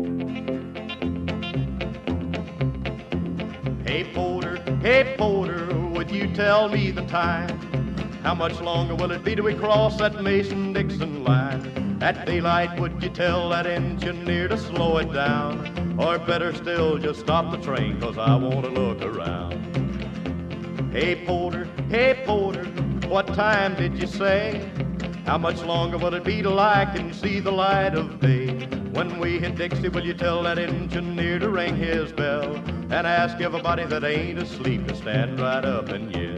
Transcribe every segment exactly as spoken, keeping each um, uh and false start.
Hey Porter, hey Porter, would you tell me the time? How much longer will it be till we cross that Mason-Dixon line? At daylight, would you tell that engineer to slow it down? Or better still, just stop the train, 'cause I want to look around. Hey Porter, hey Porter, what time did you say? How much longer will it be till I can see the light of day? When we hit Dixie, will you tell that engineer to ring his bell and ask everybody that ain't asleep to stand right up and yell?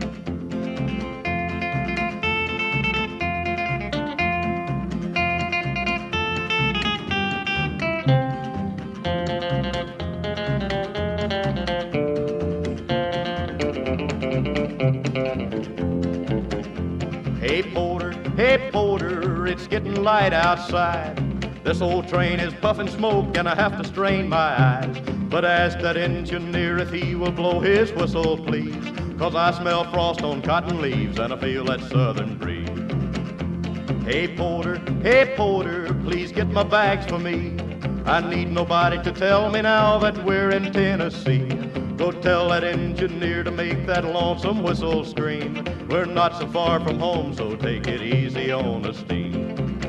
Hey Porter, hey Porter, it's getting light outside. This old train is puffing smoke and I have to strain my eyes. But ask that engineer if he will blow his whistle, please, 'cause I smell frost on cotton leaves and I feel that southern breeze. Hey Porter, hey Porter, please get my bags for me. I need nobody to tell me now that we're in Tennessee. Go tell that engineer to make that lonesome whistle scream. We're not so far from home, so take it easy on the steam.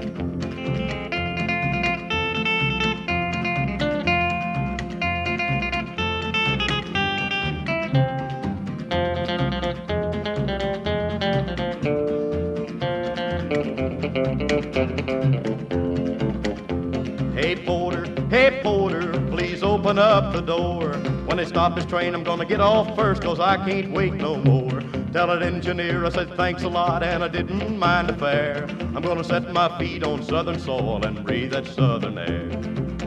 Hey Porter, hey Porter, please open up the door. When they stop this train, I'm gonna get off first, 'cause I can't wait no more. Tell that engineer I said thanks a lot and I didn't mind the fare. I'm gonna set my feet on southern soil and breathe that southern air.